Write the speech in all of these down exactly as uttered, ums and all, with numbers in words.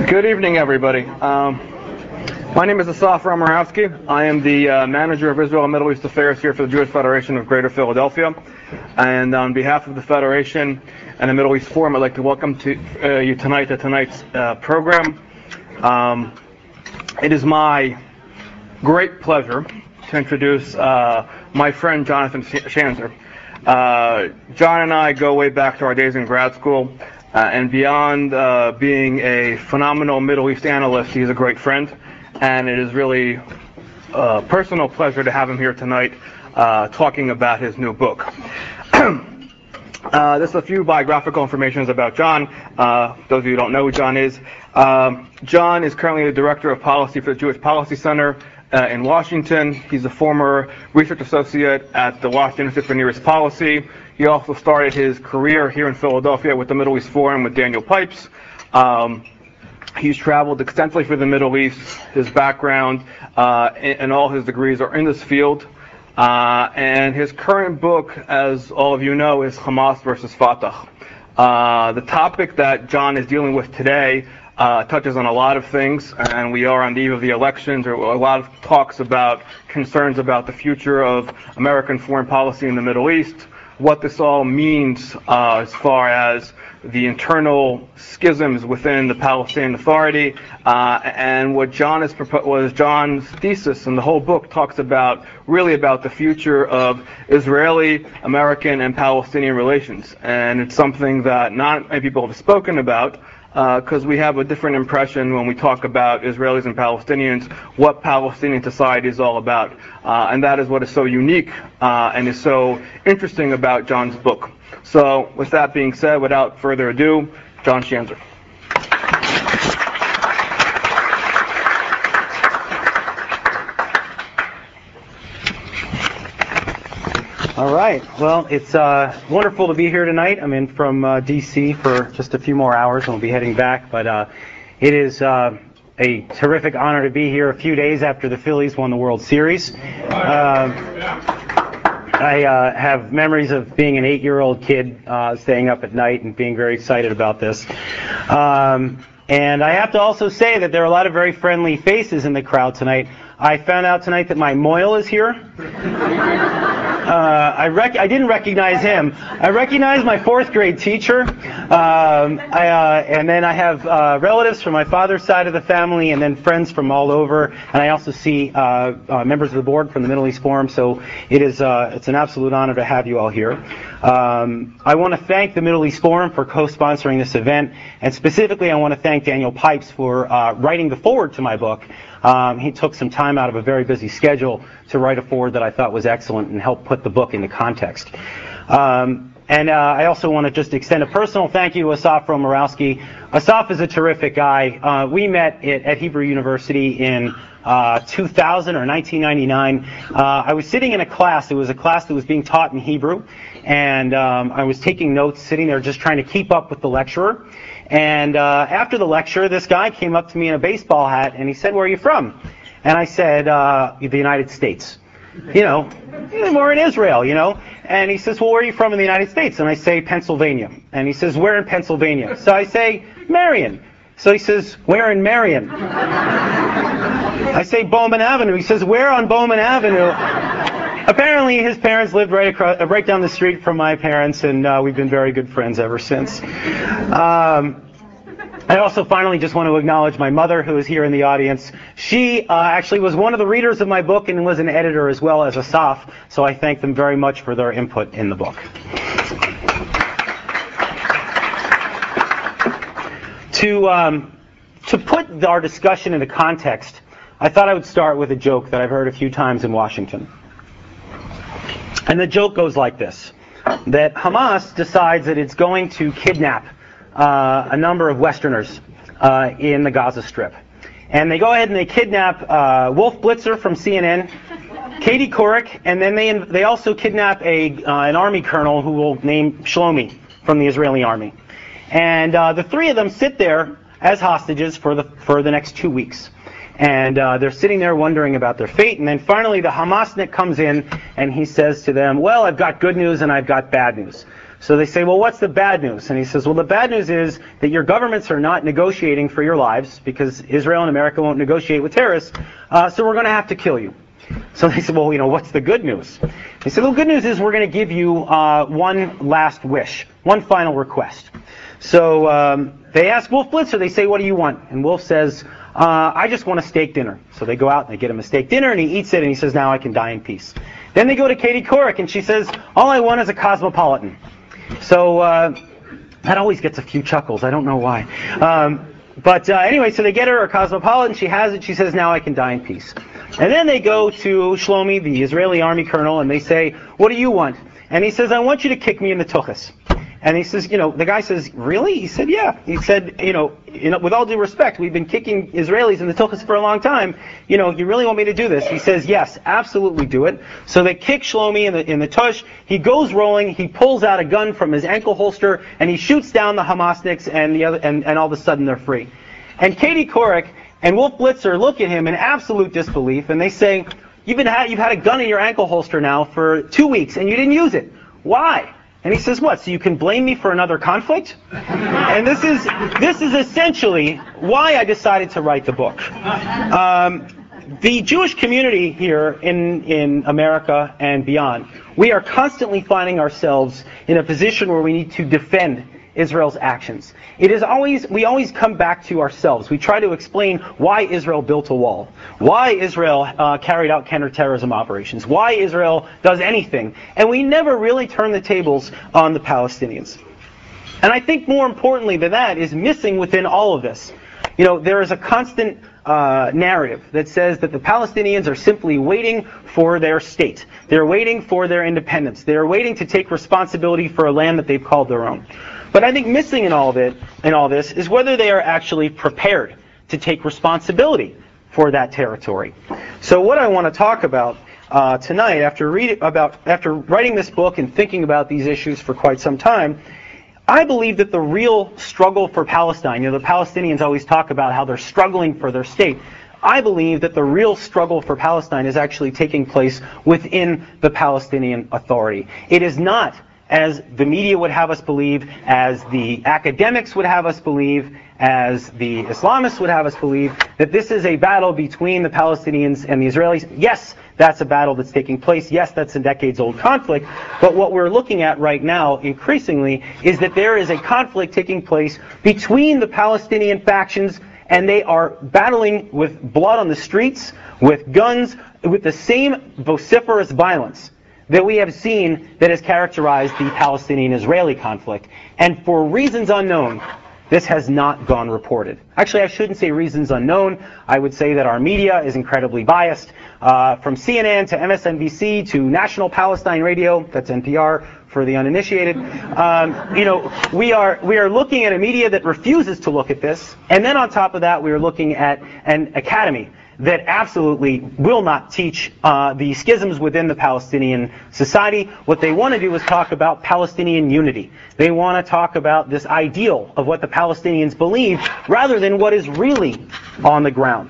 Good evening, everybody. Um, my name is Asaf Romarowski. I am the uh, manager of Israel and Middle East Affairs here for the Jewish Federation of Greater Philadelphia. And on behalf of the Federation and the Middle East Forum, I'd like to welcome to, uh, you tonight to tonight's uh, program. Um, it is my great pleasure to introduce uh, my friend Jonathan Schanzer. Uh, John and I go way back to our days in grad school. Uh, and beyond uh, being a phenomenal Middle East analyst, he's a great friend, and it is really a personal pleasure to have him here tonight uh, talking about his new book. uh, there's a few biographical information about John. Uh, those of you who don't know who John is. Um, John is currently the Director of Policy for the Jewish Policy Center uh, in Washington. He's a former research associate at the Washington Institute for Near East Policy. He also started his career here in Philadelphia with the Middle East Forum with Daniel Pipes. Um, he's traveled extensively for the Middle East. His background uh, and, and all his degrees are in this field. Uh, and his current book, as all of you know, is Hamas versus Fatah. Uh, the topic that John is dealing with today uh, touches on a lot of things, and we are on the eve of the elections. There are a lot of talks about concerns about the future of American foreign policy in the Middle East, what this all means uh, as far as the internal schisms within the Palestinian Authority, uh, and what John is propo- was John's thesis, and the whole book talks about really about the future of Israeli, American, and Palestinian relations. And it's something that not many people have spoken about, because uh, we have a different impression when we talk about Israelis and Palestinians, what Palestinian society is all about. Uh, and that is what is so unique uh, and is so interesting about John's book. So with that being said, without further ado, John Schanzer. All right. Well, it's uh, wonderful to be here tonight. I'm in from uh, D C for just a few more hours, and we'll be heading back. But uh, it is uh, a terrific honor to be here a few days after the Phillies won the World Series. Uh, I uh, have memories of being an eight-year-old kid uh, staying up at night and being very excited about this. Um, and I have to also say that there are a lot of very friendly faces in the crowd tonight. I found out tonight that my Moyle is here. Uh, I, rec- I didn't recognize him. I recognized my fourth grade teacher. Um, I, uh, and then I have uh, relatives from my father's side of the family, and then friends from all over. And I also see uh, uh, members of the board from the Middle East Forum. So it is uh, it's an absolute honor to have you all here. Um, I want to thank the Middle East Forum for co-sponsoring this event, and specifically I want to thank Daniel Pipes for uh, writing the foreword to my book. Um, he took some time out of a very busy schedule to write a foreword that I thought was excellent and helped put the book into context. Um, and uh, I also want to just extend a personal thank you to Asaf Romarowski. Asaf is a terrific guy. Uh, we met at, at Hebrew University in uh, two thousand or nineteen ninety-nine. Uh, I was sitting in a class. It was a class that was being taught in Hebrew, and um, I was taking notes, sitting there just trying to keep up with the lecturer. And uh, after the lecture, this guy came up to me in a baseball hat, and he said, "Where are you from?" And I said, uh, "The United States." You know, we're in Israel, you know. And he says, "Well, where are you from in the United States?" And I say, "Pennsylvania." And he says, "Where in Pennsylvania?" So I say, "Marion." So he says, "Where in Marion?" I say, "Bowman Avenue." He says, "Where on Bowman Avenue?" Apparently, his parents lived right across, right down the street from my parents, and uh, we've been very good friends ever since. Um, I also finally just want to acknowledge my mother, who is here in the audience. She uh, actually was one of the readers of my book and was an editor as well as Asaf, so I thank them very much for their input in the book. To, um, to put our discussion into context, I thought I would start with a joke that I've heard a few times in Washington. And the joke goes like this, that Hamas decides that it's going to kidnap uh, a number of Westerners uh, in the Gaza Strip. And they go ahead and they kidnap uh, Wolf Blitzer from C N N, Katie Couric, and then they they also kidnap a uh, an army colonel who will name Shlomi from the Israeli army. And uh, the three of them sit there as hostages for the for the next two weeks. And uh, they're sitting there wondering about their fate. And then finally the Hamasnik comes in and he says to them, "Well, I've got good news and I've got bad news." So they say, well, what's the bad news? And he says, well, the bad news is that your governments are not negotiating for your lives because Israel and America won't negotiate with terrorists, uh, so we're going to have to kill you. So they said, well, you know, what's the good news? He said, well, the good news is we're going to give you uh, one last wish, one final request. So um, they ask Wolf Blitzer, they say, what do you want? And Wolf says, uh, I just want a steak dinner. So they go out and they get him a steak dinner, and he eats it, and he says, now I can die in peace. Then they go to Katie Couric, and she says, all I want is a Cosmopolitan. So uh, that always gets a few chuckles. I don't know why. Um, but uh, anyway, so they get her a Cosmopolitan. She has it. She says, now I can die in peace. And then they go to Shlomi, the Israeli army colonel, and they say, what do you want? And he says, I want you to kick me in the tuchus. And he says, you know, the guy says, really? He said, yeah. He said, you know, you know, with all due respect, we've been kicking Israelis in the tuchus for a long time. You know, you really want me to do this? He says, yes, absolutely do it. So they kick Shlomi in the in the tush. He goes rolling. He pulls out a gun from his ankle holster, and he shoots down the Hamasniks, and the other, and, and all of a sudden they're free. And Katie Couric and Wolf Blitzer look at him in absolute disbelief, and they say, you've been had, you've had a gun in your ankle holster now for two weeks, and you didn't use it. Why? And he says, what, so you can blame me for another conflict? And this is this is essentially why I decided to write the book. Um, the Jewish community here in, in America and beyond, we are constantly finding ourselves in a position where we need to defend Israel's actions. It is always, we always come back to ourselves. We try to explain why Israel built a wall, why Israel uh, carried out counterterrorism operations, why Israel does anything, and we never really turn the tables on the Palestinians. And I think more importantly than that is missing within all of this. You know, there is a constant uh, narrative that says that the Palestinians are simply waiting for their state. They're waiting for their independence. They're waiting to take responsibility for a land that they've called their own. But I think missing in all of it, in all this, is whether they are actually prepared to take responsibility for that territory. So what I want to talk about uh, tonight, after reading about, after writing this book and thinking about these issues for quite some time, I believe that the real struggle for Palestine, you know, the Palestinians always talk about how they're struggling for their state. I believe that the real struggle for Palestine is actually taking place within the Palestinian Authority. It is not, as the media would have us believe, as the academics would have us believe, as the Islamists would have us believe, that this is a battle between the Palestinians and the Israelis. Yes, that's a battle that's taking place. Yes, that's a decades-old conflict. But what we're looking at right now, increasingly, is that there is a conflict taking place between the Palestinian factions, and they are battling with blood on the streets, with guns, with the same vociferous violence that we have seen that has characterized the Palestinian-Israeli conflict. And for reasons unknown, this has not gone reported. Actually, I shouldn't say reasons unknown. I would say that our media is incredibly biased. Uh, from C N N to M S N B C to National Palestine Radio, that's N P R for the uninitiated. Um, you know, we are we are looking at a media that refuses to look at this, and then on top of that, we are looking at an academy that absolutely will not teach uh, the schisms within the Palestinian society. What they want to do is talk about Palestinian unity. They want to talk about this ideal of what the Palestinians believe rather than what is really on the ground.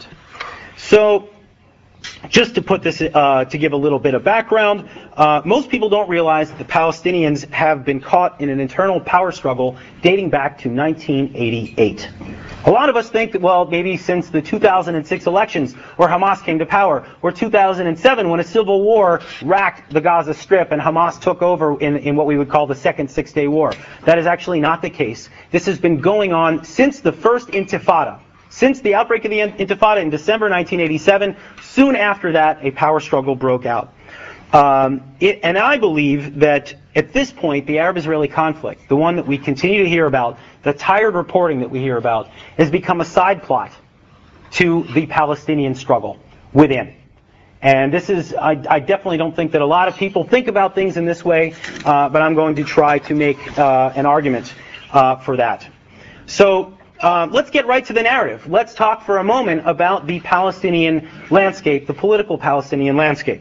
So, just to put this, uh, to give a little bit of background, uh, most people don't realize that the Palestinians have been caught in an internal power struggle dating back to nineteen eighty-eight. A lot of us think that, well, maybe since the two thousand six elections where Hamas came to power, or two thousand seven when a civil war racked the Gaza Strip and Hamas took over in, in what we would call the Second Six-Day War. That is actually not the case. This has been going on since the first Intifada. Since the outbreak of the Intifada in December nineteen eighty-seven, soon after that, a power struggle broke out. Um, it, and I believe that at this point, the Arab-Israeli conflict, the one that we continue to hear about, the tired reporting that we hear about, has become a side plot to the Palestinian struggle within. And this is, I, I definitely don't think that a lot of people think about things in this way, uh, but I'm going to try to make uh, an argument uh, for that. So, Uh, let's get right to the narrative. Let's talk for a moment about the Palestinian landscape, the political Palestinian landscape.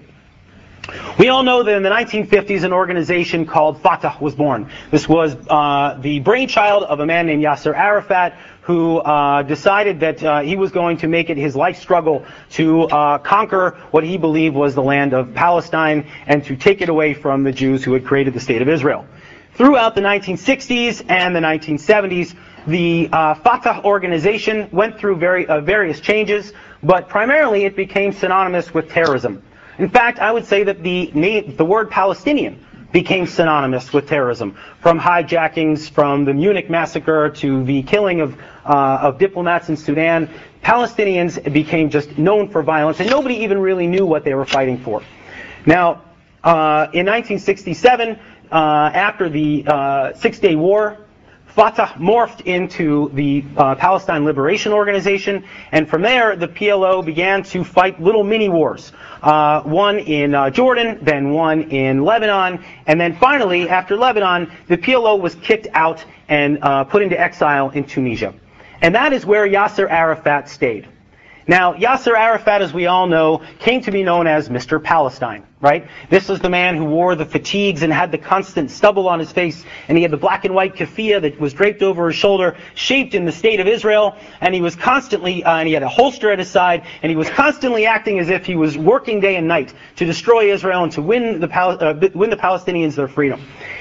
We all know that in the nineteen fifties an organization called Fatah was born. This was uh, the brainchild of a man named Yasser Arafat, who uh, decided that uh, he was going to make it his life struggle to uh, conquer what he believed was the land of Palestine and to take it away from the Jews who had created the state of Israel. throughout the nineteen sixties and the nineteen seventies, the uh, Fatah organization went through very, uh, various changes, but primarily it became synonymous with terrorism. In fact, I would say that the, name, the word Palestinian became synonymous with terrorism. From hijackings, from the Munich massacre to the killing of, uh, of diplomats in Sudan, Palestinians became just known for violence, and nobody even really knew what they were fighting for. Now, uh, in nineteen sixty-seven, uh, after the uh, Six-Day War, Fatah morphed into the uh, Palestine Liberation Organization, and from there the P L O began to fight little mini-wars. Uh, one in uh, Jordan, then one in Lebanon, and then finally, after Lebanon, the P L O was kicked out and uh, put into exile in Tunisia. And that is where Yasser Arafat stayed. Now, Yasser Arafat, as we all know, came to be known as Mister Palestine, right? This was the man who wore the fatigues and had the constant stubble on his face, and he had the black and white keffiyeh that was draped over his shoulder, shaped in the state of Israel, and he was constantly, uh, and he had a holster at his side, and he was constantly acting as if he was working day and night to destroy Israel and to win the, Pal- uh, win the Palestinians their freedom.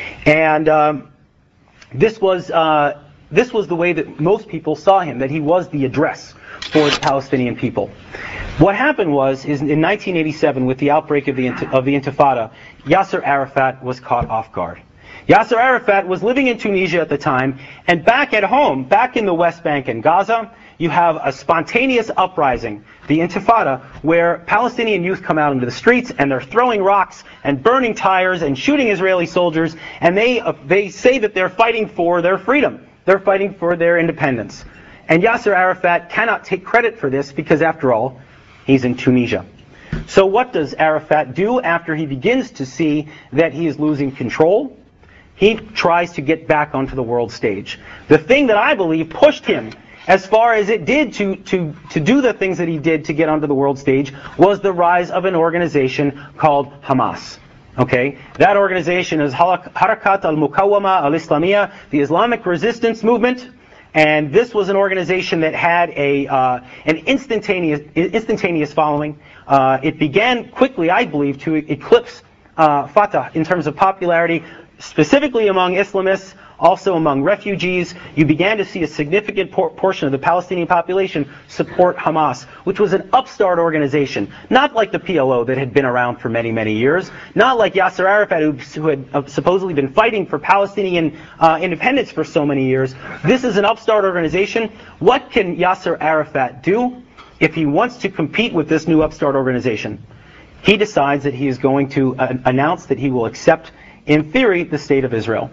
And um, this was uh, this was the way that most people saw him, that he was the address for the Palestinian people. What happened was, is in nineteen eighty-seven, with the outbreak of the of the Intifada, Yasser Arafat was caught off guard. Yasser Arafat was living in Tunisia at the time, and back at home, back in the West Bank and Gaza, you have a spontaneous uprising, the Intifada, where Palestinian youth come out into the streets and they're throwing rocks and burning tires and shooting Israeli soldiers, and they uh, they say that they're fighting for their freedom. They're fighting for their independence. And Yasser Arafat cannot take credit for this because, after all, he's in Tunisia. So what does Arafat do after he begins to see that he is losing control? He tries to get back onto the world stage. The thing that I believe pushed him as far as it did to, to, to do the things that he did to get onto the world stage was the rise of an organization called Hamas. Okay, that organization is Harakat al-Muqawama al-Islamiyya, the Islamic Resistance Movement. And this was an organization that had a uh, an instantaneous instantaneous following. Uh, it began quickly, I believe, to eclipse uh, Fatah in terms of popularity, specifically among Islamists, also among refugees. You began to see a significant por- portion of the Palestinian population support Hamas, which was an upstart organization, not like the P L O that had been around for many, many years, not like Yasser Arafat, who, who had uh, supposedly been fighting for Palestinian uh, independence for so many years. This is an upstart organization. What can Yasser Arafat do if he wants to compete with this new upstart organization? He decides that he is going to uh, announce that he will accept, in theory, the state of Israel.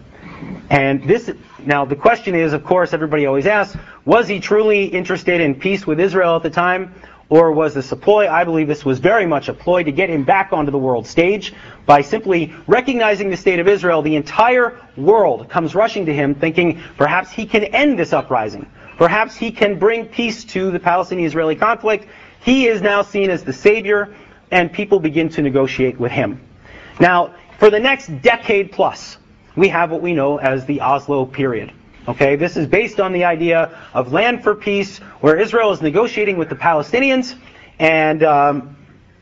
And this, now the question is, of course, everybody always asks, was he truly interested in peace with Israel at the time, or was this a ploy? I believe this was very much a ploy to get him back onto the world stage. By simply recognizing the state of Israel, the entire world comes rushing to him, thinking perhaps he can end this uprising. Perhaps he can bring peace to the Palestinian-Israeli conflict. He is now seen as the savior, and people begin to negotiate with him. Now, for the next decade plus, we have what we know as the Oslo period. Okay, this is based on the idea of land for peace, where Israel is negotiating with the Palestinians, and um,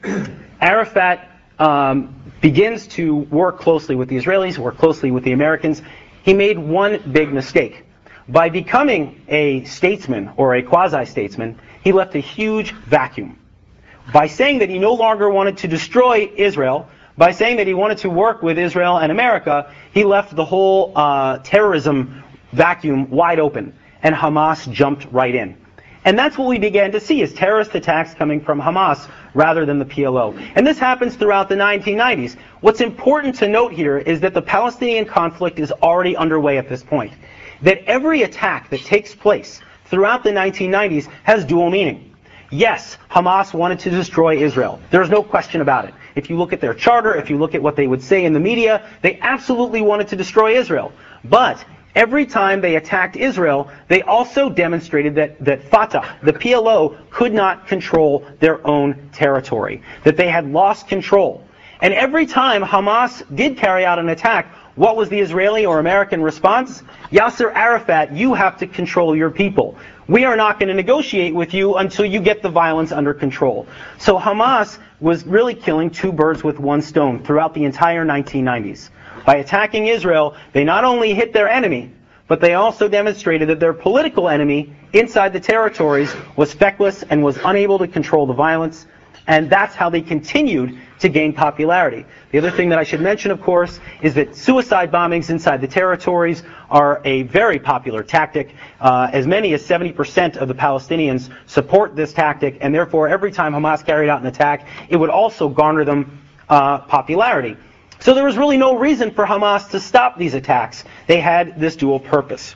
Arafat um, begins to work closely with the Israelis, work closely with the Americans. He made one big mistake. By becoming a statesman, or a quasi-statesman, he left a huge vacuum. By saying that he no longer wanted to destroy Israel, by saying that he wanted to work with Israel and America, he left the whole uh, terrorism vacuum wide open, and Hamas jumped right in. And that's what we began to see, is terrorist attacks coming from Hamas rather than the P L O. And this happens throughout the nineteen nineties. What's important to note here is that the Palestinian conflict is already underway at this point. That every attack that takes place throughout the nineteen nineties has dual meaning. Yes, Hamas wanted to destroy Israel. There's no question about it. If you look at their charter, if you look at what they would say in the media, they absolutely wanted to destroy Israel. But every time they attacked Israel, they also demonstrated that, that Fatah, the P L O, could not control their own territory, that they had lost control. And every time Hamas did carry out an attack, what was the Israeli or American response? Yasser Arafat, you have to control your people. We are not going to negotiate with you until you get the violence under control. So Hamas was really killing two birds with one stone throughout the entire nineteen nineties. By attacking Israel, they not only hit their enemy, but they also demonstrated that their political enemy inside the territories was feckless and was unable to control the violence, and that's how they continued to gain popularity. The other thing that I should mention, of course, is that suicide bombings inside the territories are a very popular tactic. Uh, as many as seventy percent of the Palestinians support this tactic, and therefore every time Hamas carried out an attack, it would also garner them uh, popularity. So there was really no reason for Hamas to stop these attacks. They had this dual purpose.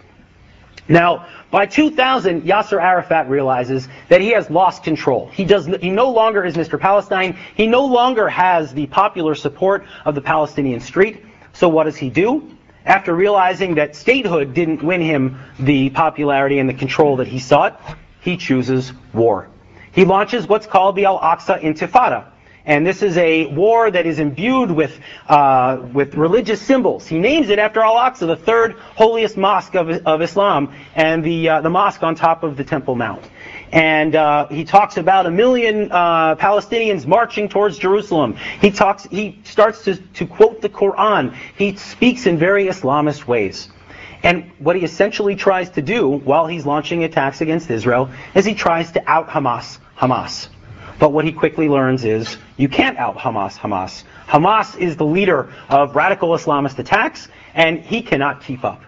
Now, by two thousand, Yasser Arafat realizes that he has lost control. He does. He no longer is Mister Palestine. He no longer has the popular support of the Palestinian street. So what does he do? After realizing that statehood didn't win him the popularity and the control that he sought, he chooses war. He launches what's called the Al-Aqsa Intifada. And this is a war that is imbued with uh, with religious symbols. He names it after Al-Aqsa, the third holiest mosque of, of Islam, and the uh, the mosque on top of the Temple Mount. And uh, he talks about a million uh, Palestinians marching towards Jerusalem. He talks. He starts to, to quote the Quran. He speaks in very Islamist ways. And what he essentially tries to do while he's launching attacks against Israel is he tries to out Hamas Hamas. But what he quickly learns is, you can't out Hamas Hamas. Hamas is the leader of radical Islamist attacks, and he cannot keep up.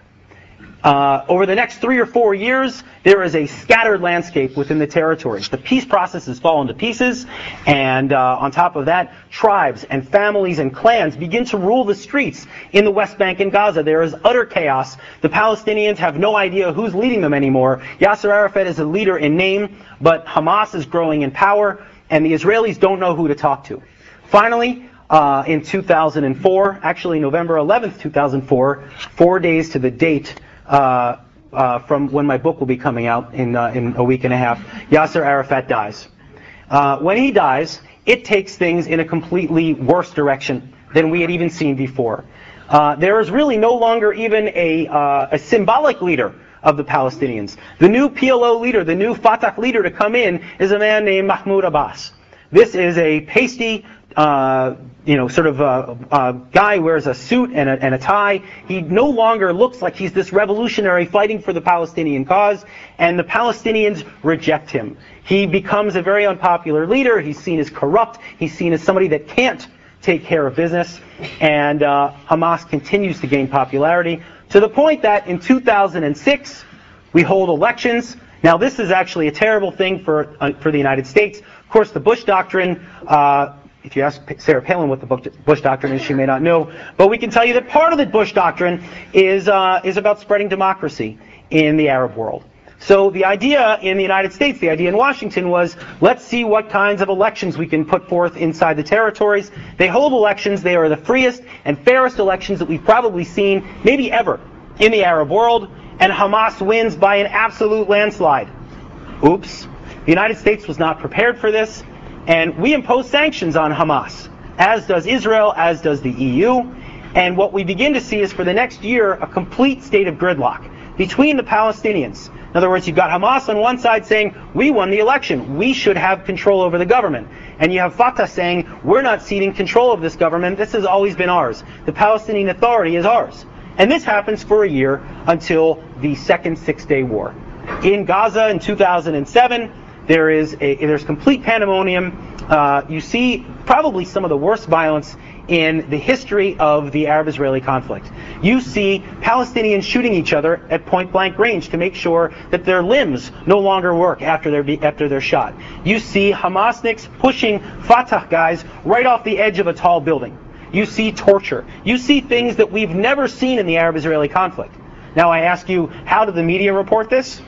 Uh, over the next three or four years, there is a scattered landscape within the territories. The peace process has fallen to pieces, and uh, on top of that, tribes and families and clans begin to rule the streets in the West Bank and Gaza. There is utter chaos. The Palestinians have no idea who's leading them anymore. Yasser Arafat is a leader in name, but Hamas is growing in power, and the Israelis don't know who to talk to. Finally, uh, in two thousand four, actually November eleventh, two thousand four, four days to the date uh, uh, from when my book will be coming out in uh, in a week and a half, Yasser Arafat dies. Uh, when he dies, it takes things in a completely worse direction than we had even seen before. Uh, there is really no longer even a, uh, a symbolic leader of the Palestinians. The new P L O leader, the new Fatah leader to come in is a man named Mahmoud Abbas. This is a pasty, uh, you know, sort of uh, uh, guy who wears a suit and a, and a tie. He no longer looks like he's this revolutionary fighting for the Palestinian cause, and the Palestinians reject him. He becomes a very unpopular leader. He's seen as corrupt. He's seen as somebody that can't take care of business, and uh, Hamas continues to gain popularity, to the point that in two thousand six, we hold elections. Now, this is actually a terrible thing for uh, for the United States. Of course, the Bush Doctrine, uh, if you ask Sarah Palin what the Bush Doctrine is, she may not know. But we can tell you that part of the Bush Doctrine is uh, is about spreading democracy in the Arab world. So the idea in the United States, the idea in Washington was, let's see what kinds of elections we can put forth inside the territories. They hold elections. They are the freest and fairest elections that we've probably seen, maybe ever, in the Arab world. And Hamas wins by an absolute landslide. Oops. The United States was not prepared for this. And we impose sanctions on Hamas, as does Israel, as does the E U. And what we begin to see is, for the next year, a complete state of gridlock between the Palestinians. In other words, you've got Hamas on one side saying, we won the election, we should have control over the government. And you have Fatah saying, we're not ceding control of this government, this has always been ours. The Palestinian Authority is ours. And this happens for a year until the second Six-Day War. In Gaza in two thousand seven, there is a, there's complete pandemonium. Uh, you see probably some of the worst violence in the history of the Arab-Israeli conflict. You see Palestinians shooting each other at point-blank range to make sure that their limbs no longer work after they're, be, after they're shot. You see Hamasniks pushing Fatah guys right off the edge of a tall building. You see torture. You see things that we've never seen in the Arab-Israeli conflict. Now I ask you, how did the media report this?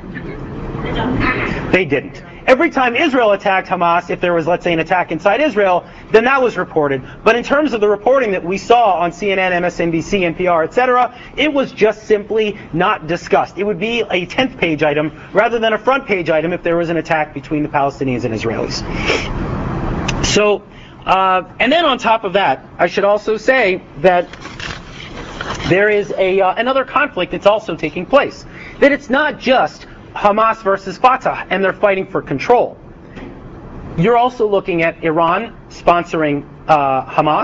They didn't. Every time Israel attacked Hamas, if there was, let's say, an attack inside Israel, then that was reported. But in terms of the reporting that we saw on C N N, M S N B C, N P R, et cetera, it was just simply not discussed. It would be a tenth page item rather than a front page item if there was an attack between the Palestinians and Israelis. So, uh, and then on top of that, I should also say that there is a uh, another conflict that's also taking place. That it's not just Hamas versus Fatah, and they're fighting for control. You're also looking at Iran sponsoring uh, Hamas,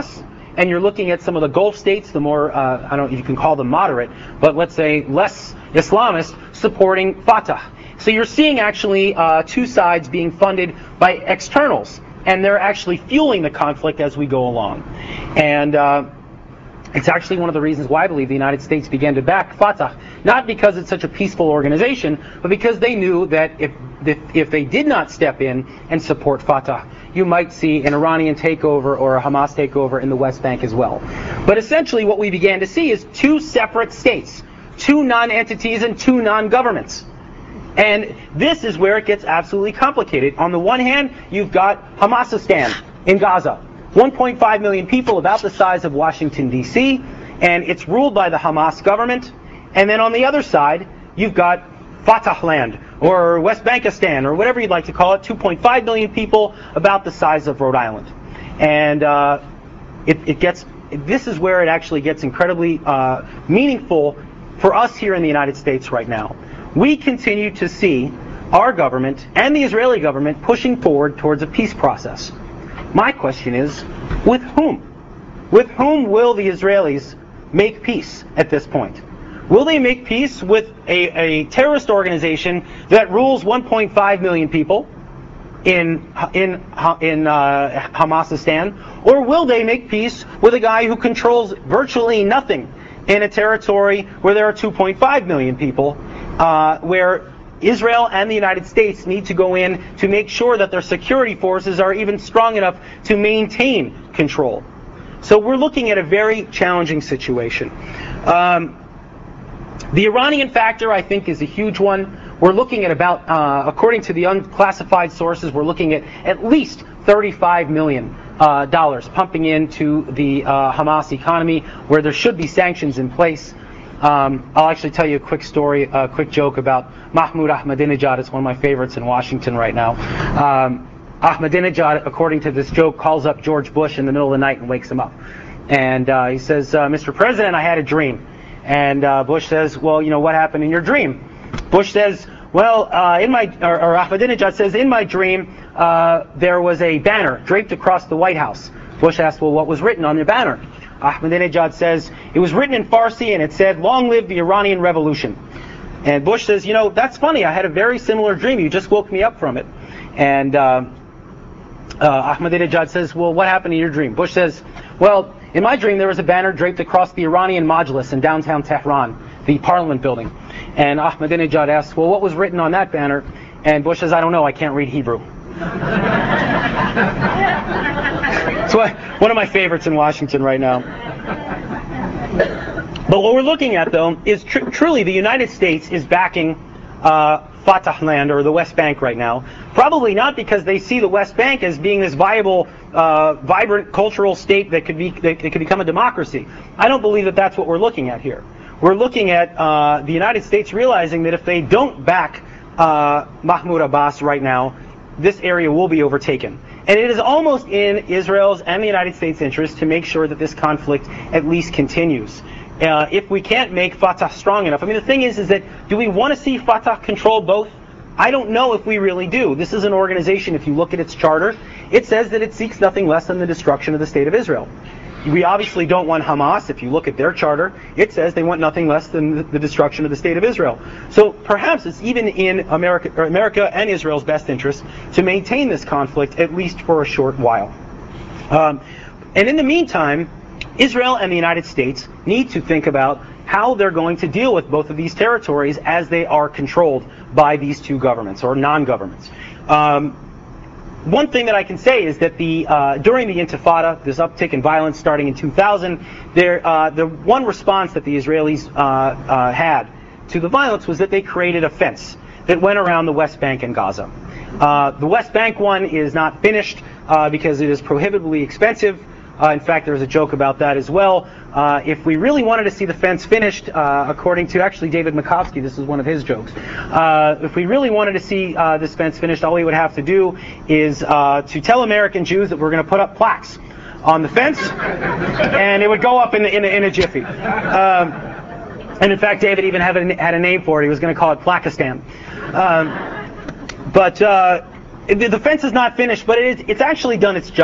and you're looking at some of the Gulf states, the more, uh, I don't know, you can call them moderate, but let's say less Islamist, supporting Fatah. So you're seeing actually uh, two sides being funded by externals, and they're actually fueling the conflict as we go along. And uh, it's actually one of the reasons why I believe the United States began to back Fatah, not because it's such a peaceful organization, but because they knew that if if, if they did not step in and support Fatah, you might see an Iranian takeover or a Hamas takeover in the West Bank as well. But essentially what we began to see is two separate states, two non-entities and two non-governments. And this is where it gets absolutely complicated. On the one hand, you've got Hamasistan in Gaza, one point five million people, about the size of Washington, D C, and it's ruled by the Hamas government. And then on the other side, you've got Fatah land, or West Bankistan, or whatever you'd like to call it, two point five million people, about the size of Rhode Island. And uh, it, it gets, this is where it actually gets incredibly uh, meaningful for us here in the United States right now. We continue to see our government and the Israeli government pushing forward towards a peace process. My question is, with whom? With whom will the Israelis make peace at this point? Will they make peace with a, a terrorist organization that rules one point five million people in in in uh, Hamasistan, or will they make peace with a guy who controls virtually nothing in a territory where there are two point five million people, uh, where Israel and the United States need to go in to make sure that their security forces are even strong enough to maintain control? So we're looking at a very challenging situation. Um, The Iranian factor, I think, is a huge one. We're looking at about, uh, according to the unclassified sources, we're looking at at least thirty-five million uh, dollars pumping into the uh, Hamas economy, where there should be sanctions in place. Um, I'll actually tell you a quick story, a quick joke about Mahmoud Ahmadinejad. It's one of my favorites in Washington right now. Um, Ahmadinejad, according to this joke, calls up George Bush in the middle of the night and wakes him up. And uh, he says, uh, Mister President, I had a dream. And uh, Bush says, well, you know, what happened in your dream? Bush says, well, uh, in my, or, or Ahmadinejad says, in my dream, uh, there was a banner draped across the White House. Bush asked, well, what was written on the banner? Ahmadinejad says, it was written in Farsi and it said, long live the Iranian Revolution. And Bush says, you know, that's funny. I had a very similar dream. You just woke me up from it. And uh, uh, Ahmadinejad says, well, what happened in your dream? Bush says, well, in my dream, there was a banner draped across the Iranian Majlis in downtown Tehran, the parliament building. And Ahmadinejad asks, well, what was written on that banner? And Bush says, I don't know, I can't read Hebrew. It's one of my favorites in Washington right now. But what we're looking at, though, is tr- truly the United States is backing uh, Fatah land, or the West Bank right now. Probably not because they see the West Bank as being this viable, uh, vibrant cultural state that could be that could become a democracy. I don't believe that that's what we're looking at here. We're looking at uh, the United States realizing that if they don't back uh, Mahmoud Abbas right now, this area will be overtaken. And it is almost in Israel's and the United States' interest to make sure that this conflict at least continues. Uh, if we can't make Fatah strong enough. I mean, the thing is, is that do we want to see Fatah control both? I don't know if we really do. This is an organization, if you look at its charter, it says that it seeks nothing less than the destruction of the state of Israel. We obviously don't want Hamas. If you look at their charter, it says they want nothing less than the destruction of the state of Israel. So perhaps it's even in America, or America and Israel's best interest to maintain this conflict, at least for a short while. Um, and in the meantime, Israel and the United States need to think about how they're going to deal with both of these territories as they are controlled by these two governments, or non-governments. Um, One thing that I can say is that the uh, during the Intifada, this uptick in violence starting in two thousand, there uh, the one response that the Israelis uh, uh, had to the violence was that they created a fence that went around the West Bank and Gaza. Uh, the West Bank one is not finished uh, because it is prohibitively expensive. Uh, in fact, there was a joke about that as well. Uh, if we really wanted to see the fence finished, uh, according to actually David Makovsky, this is one of his jokes. Uh, if we really wanted to see uh, this fence finished, all we would have to do is uh, to tell American Jews that we're going to put up plaques on the fence, and it would go up in, in, in a jiffy. Um, and in fact, David even had a, had a name for it. He was going to call it Plaquistan. Um, but uh, the, the fence is not finished, but it is, it's actually done its job.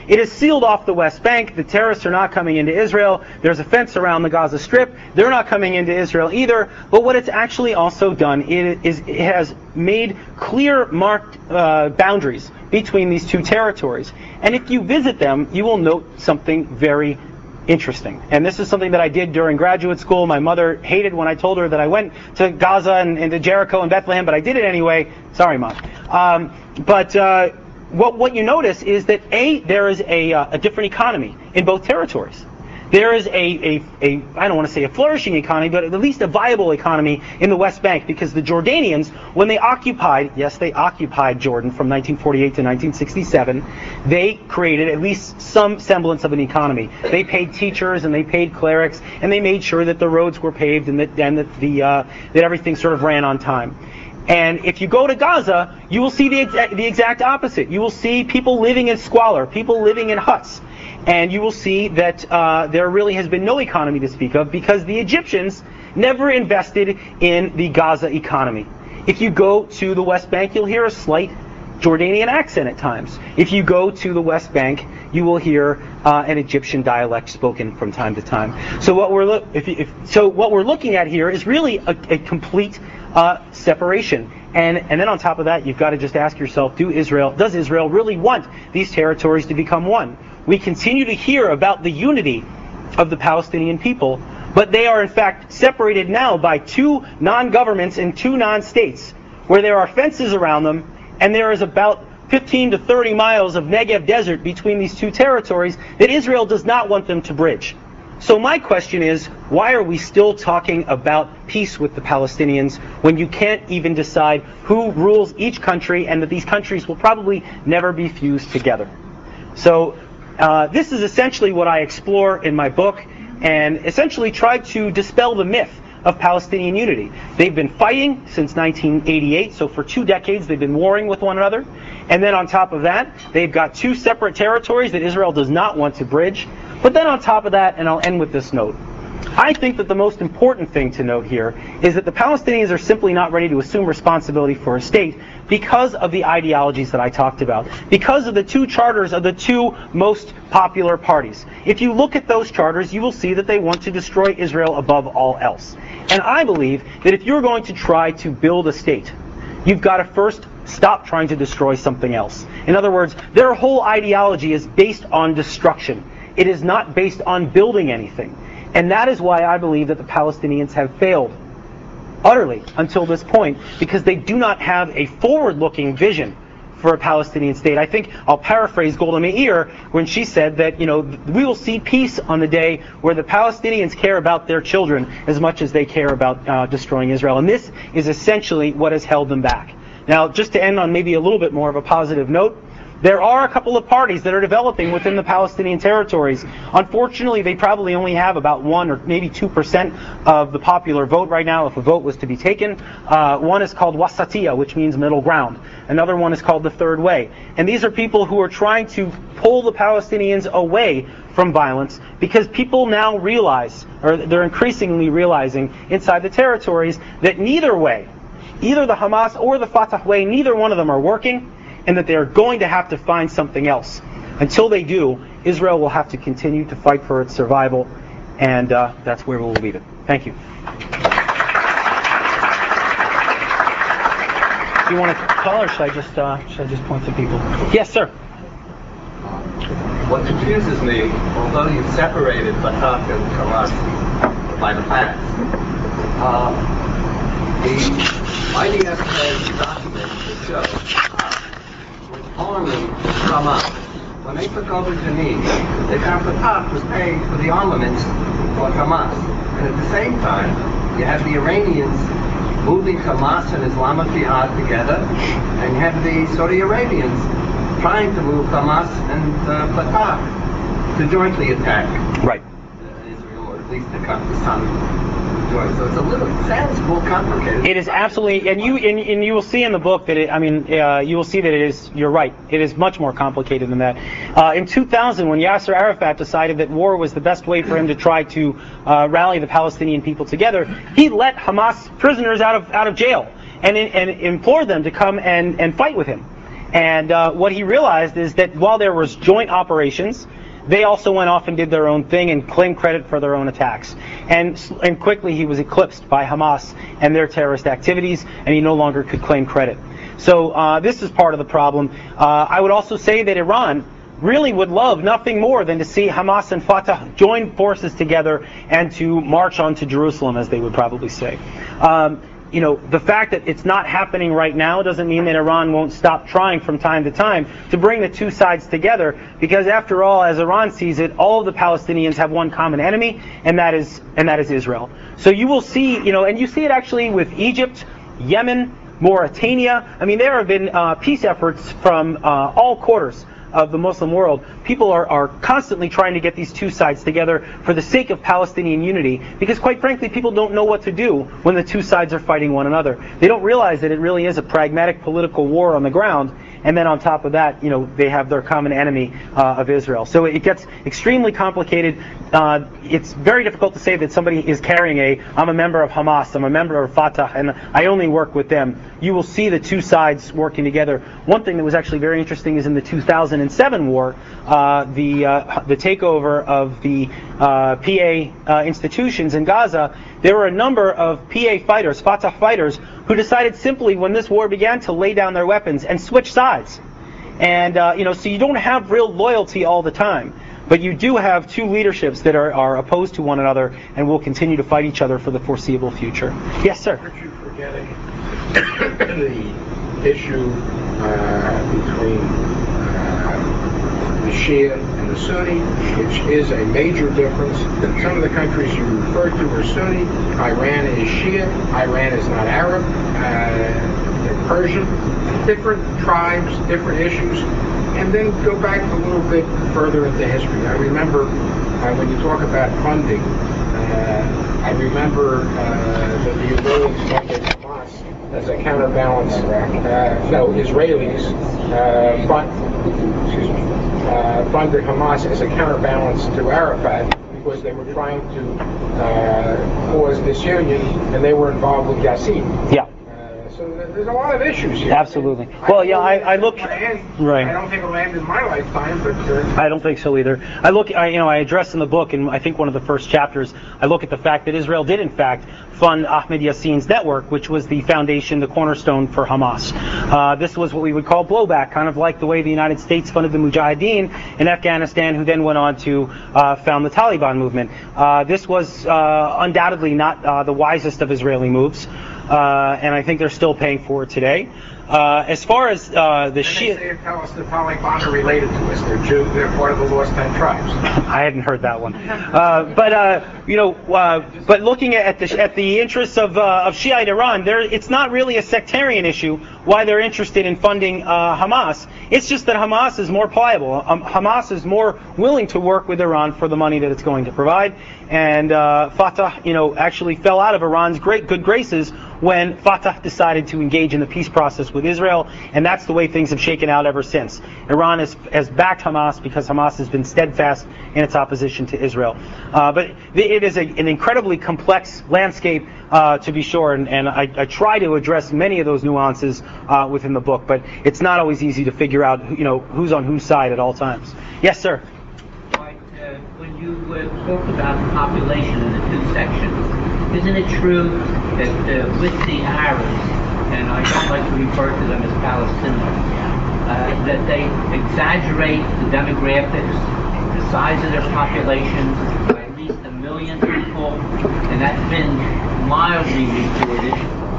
It has sealed off the West Bank. The terrorists are not coming into Israel. There's a fence around the Gaza Strip. They're not coming into Israel either. But what it's actually also done is it has made clear marked uh, boundaries between these two territories. And if you visit them, you will note something very interesting. And this is something that I did during graduate school. My mother hated when I told her that I went to Gaza and, and to Jericho and Bethlehem, but I did it anyway. Sorry, Mom. Um, but uh, what, what you notice is that, A, there is a, uh, a different economy in both territories. There is a, a, a, I don't want to say a flourishing economy, but at least a viable economy in the West Bank, because the Jordanians, when they occupied, yes, they occupied Jordan from nineteen forty-eight to nineteen sixty-seven, they created at least some semblance of an economy. They paid teachers and they paid clerics, and they made sure that the roads were paved and that, and that, the, uh, that everything sort of ran on time. And if you go to Gaza, you will see the, exa- the exact opposite. You will see people living in squalor, people living in huts. And you will see that uh, there really has been no economy to speak of, because the Egyptians never invested in the Gaza economy. If you go to the West Bank, you'll hear a slight Jordanian accent at times. If you go to the West Bank, you will hear uh, an Egyptian dialect spoken from time to time. So what we're lo- if, if, so what we're looking at here is really a, a complete uh, separation. And and then on top of that, you've got to just ask yourself: Do Israel does Israel really want these territories to become one? We continue to hear about the unity of the Palestinian people, but they are in fact separated now by two non-governments and two non-states, where there are fences around them, and there is about fifteen to thirty miles of Negev desert between these two territories that Israel does not want them to bridge. So my question is, why are we still talking about peace with the Palestinians when you can't even decide who rules each country, and that these countries will probably never be fused together? So uh, this is essentially what I explore in my book, and essentially try to dispel the myth of Palestinian unity. They've been fighting since nineteen eighty-eight, so for two decades they've been warring with one another. And then on top of that, they've got two separate territories that Israel does not want to bridge. But then on top of that, and I'll end with this note, I think that the most important thing to note here is that the Palestinians are simply not ready to assume responsibility for a state because of the ideologies that I talked about, because of the two charters of the two most popular parties. If you look at those charters, you will see that they want to destroy Israel above all else. And I believe that if you're going to try to build a state, you've got to first stop trying to destroy something else. In other words, their whole ideology is based on destruction. It is not based on building anything. And that is why I believe that the Palestinians have failed utterly until this point, because they do not have a forward-looking vision for a Palestinian state. I think I'll paraphrase Golda Meir when she said that, you know, we will see peace on the day where the Palestinians care about their children as much as they care about uh, destroying Israel. And this is essentially what has held them back. Now, just to end on maybe a little bit more of a positive note, there are a couple of parties that are developing within the Palestinian territories. Unfortunately, they probably only have about one or maybe two percent of the popular vote right now, if a vote was to be taken. Uh, one is called Wasatiyah, which means middle ground. Another one is called the Third Way. And these are people who are trying to pull the Palestinians away from violence, because people now realize, or they're increasingly realizing inside the territories, that neither way, either the Hamas or the Fatah way, neither one of them are working, and that they are going to have to find something else. Until they do, Israel will have to continue to fight for its survival, and uh, that's where we'll leave it. Thank you. Do you want to call, or should I just uh, should I just point to people? Yes, sir. What confuses me, although you've separated Fatah and Hamas by the facts, uh, the I D F has documents that show arming Hamas. When they took over Jenin, they found Fatah was paying for the armaments for Hamas. And at the same time, you have the Iranians moving Hamas and Islamic Jihad together, and you have the Saudi Arabians trying to move Hamas and uh, Fatah to jointly attack right. Israel, or at least to cut the sun. So it's a little, it sounds more complicated. It is absolutely, and you and, and you will see in the book that it, I mean, uh, you will see that it is, you're right, it is much more complicated than that. Uh, in two thousand, when Yasser Arafat decided that war was the best way for him to try to uh, rally the Palestinian people together, he let Hamas prisoners out of out of jail and and implored them to come and, and fight with him. And uh, what he realized is that while there was joint operations, they also went off and did their own thing and claimed credit for their own attacks. And and quickly he was eclipsed by Hamas and their terrorist activities, and he no longer could claim credit. So uh, this is part of the problem. Uh, I would also say that Iran really would love nothing more than to see Hamas and Fatah join forces together and to march on to Jerusalem, as they would probably say. Um, You know, the fact that it's not happening right now doesn't mean that Iran won't stop trying from time to time to bring the two sides together, because after all, as Iran sees it, all of the Palestinians have one common enemy, and that is and that is Israel. So you will see, you know, and you see it actually with Egypt, Yemen, Mauritania. I mean, there have been uh, peace efforts from uh, all quarters of the Muslim world. People are, are constantly trying to get these two sides together for the sake of Palestinian unity, because quite frankly, people don't know what to do when the two sides are fighting one another. They don't realize that it really is a pragmatic political war on the ground, and then on top of that, you know, they have their common enemy uh, of Israel. So it gets extremely complicated. Uh, it's very difficult to say that somebody is carrying a, I'm a member of Hamas, I'm a member of Fatah, and I only work with them. You will see the two sides working together. One thing that was actually very interesting is in the two thousand seven war, uh, the uh, the takeover of the uh, P A uh, institutions in Gaza, there were a number of P A fighters, Fatah fighters, who decided simply when this war began to lay down their weapons and switch sides. And, uh, you know, so you don't have real loyalty all the time. But you do have two leaderships that are, are opposed to one another and will continue to fight each other for the foreseeable future. Yes, sir? Aren't you forgetting the issue uh, between uh, the Shia and the Sunni, which is a major difference? Some of the countries you refer to are Sunni. Iran is Shia. Iran is not Arab. Uh, they're Persian. Different tribes, different issues. And then go back a little bit further into history. I remember uh, when you talk about funding, uh, I remember uh, that the Israelis funded Hamas as a counterbalance. Uh, no, Israelis uh, fund, excuse me, uh, funded Hamas as a counterbalance to Arafat because they were trying to uh, cause disunion, and they were involved with Yassin. Yeah. So there's a lot of issues here. Absolutely. Well, yeah, I, I look. Right. I don't think it'll end in my lifetime, but uh, I don't think so either. I look. I, you know, I address in the book, and I think one of the first chapters, I look at the fact that Israel did, in fact, fund Ahmed Yassin's network, which was the foundation, the cornerstone for Hamas. Uh, this was what we would call blowback, kind of like the way the United States funded the Mujahideen in Afghanistan, who then went on to uh, found the Taliban movement. Uh, this was uh, undoubtedly not uh, the wisest of Israeli moves. Uh, and I think they're still paying for it today. Uh, as far as uh, the Shia, they tell us the Taliban are related to us. They're Jew. They're part of the Lost Ten Tribes. I hadn't heard that one. Uh, but uh, you know, uh, but looking at the at the interests of uh, of Shiite Iran, there it's not really a sectarian issue why they're interested in funding uh, Hamas. It's just that Hamas is more pliable. Um, Hamas is more willing to work with Iran for the money that it's going to provide. And uh, Fatah, you know, actually fell out of Iran's great good graces when Fatah decided to engage in the peace process with Israel, and that's the way things have shaken out ever since. Iran has, has backed Hamas because Hamas has been steadfast in its opposition to Israel. Uh, but it is a, an incredibly complex landscape, uh, to be sure, and, and I, I try to address many of those nuances uh, within the book, but it's not always easy to figure out, you know, who's on whose side at all times. Yes, sir? Right, uh, when you uh, talked about the population in the two sections, isn't it true that uh, with the Arabs, and I don't like to refer to them as Palestinians, uh, that they exaggerate the demographics, the size of their populations by at least a million people, and that's been mildly reported,